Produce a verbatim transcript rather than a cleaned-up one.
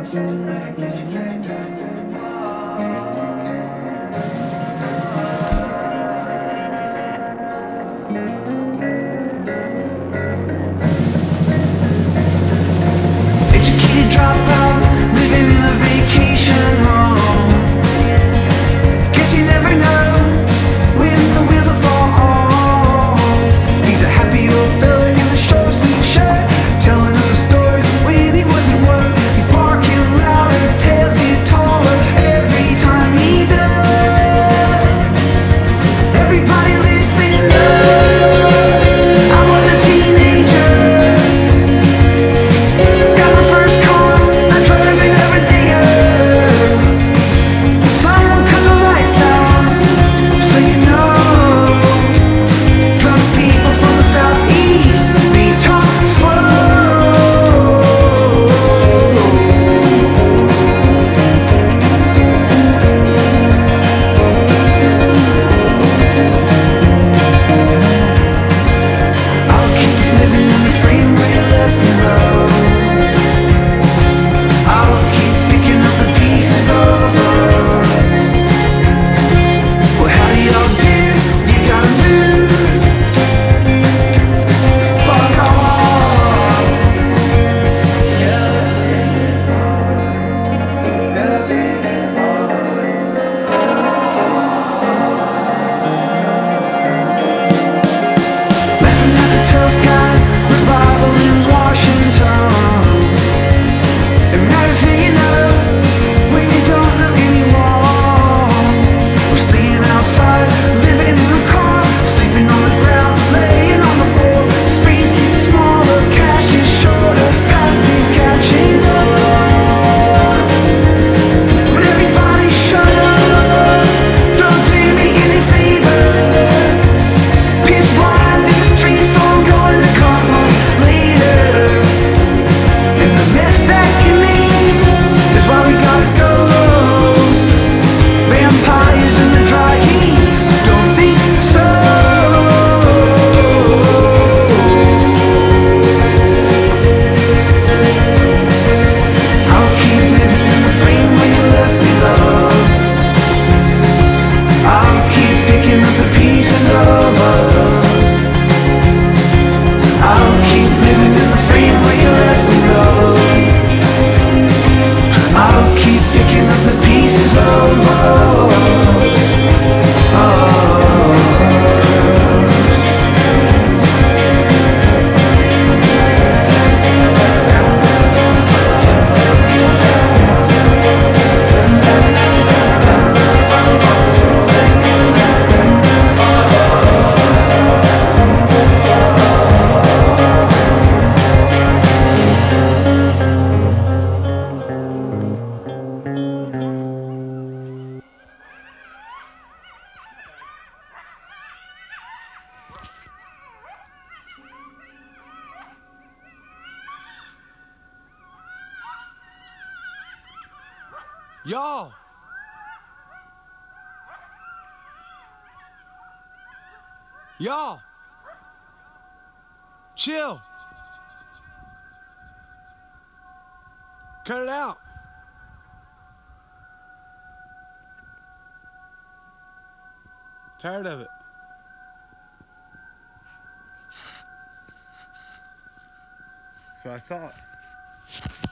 Educated dropout, living in a vacation home. Guess you never know when the wheels will fall off. He's a happy old fella in a short sleeve shirt, telling us the stories of when he wasn't work. He's barking louder, tails get taller every time he does. Everybody listen up, I was a teenager. Got my first car, I drove it every day. Someone cut the lights out, so you know. Drunk people from the southeast, they talk slow. I'll keep living in the frame where you left me, love. I'll keep picking up the pieces of us. Well, how do y'all do? You gotta move. Fuck off. Laughing at the tough guy, revival in Washington. It matters who you know when you don't know anyone. We're staying outside, living in a car, sleeping on the ground, laying on the floor. Space gets smaller, cash is shorter, past is catching up. Would everybody shut up? Don't do me any favor. Piss blind in the streets, so I'm going to come home later. And the mess that you leave is why we gotta go. Vampires in the dry heat, don't think so. I'll keep living in the frame where you left me, love. I'll keep picking up the pieces of us. I'll keep living in the frame where you left me, love. I'll keep picking up the pieces of us. Us. Y'all! Y'all! Chill! Cut it out! Tired of it. That's what I thought.